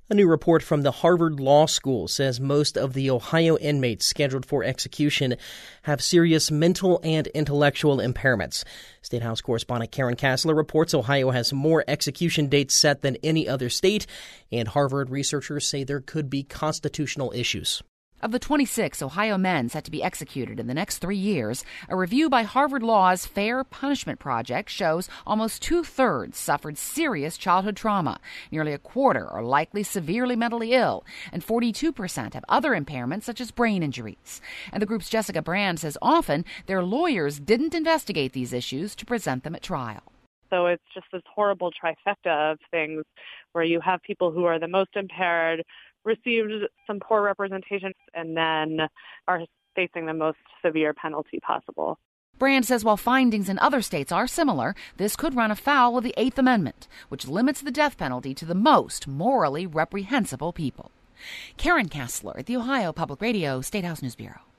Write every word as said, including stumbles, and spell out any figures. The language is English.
A new report from the Harvard Law School says most of the Ohio inmates scheduled for execution have serious mental and intellectual impairments. State House correspondent Karen Kassler reports Ohio has more execution dates set than any other state, and Harvard researchers say there could be constitutional issues. Of the twenty-six Ohio men set to be executed in the next three years, a review by Harvard Law's Fair Punishment Project shows almost two-thirds suffered serious childhood trauma. Nearly a quarter are likely severely mentally ill, and forty-two percent have other impairments such as brain injuries. And the group's Jessica Brand says often their lawyers didn't investigate these issues to present them at trial. So it's just this horrible trifecta of things where you have people who are the most impaired, received some poor representation, and then are facing the most severe penalty possible. Brand says while findings in other states are similar, this could run afoul of the Eighth Amendment, which limits the death penalty to the most morally reprehensible people. Karen Kassler at the Ohio Public Radio State House News Bureau.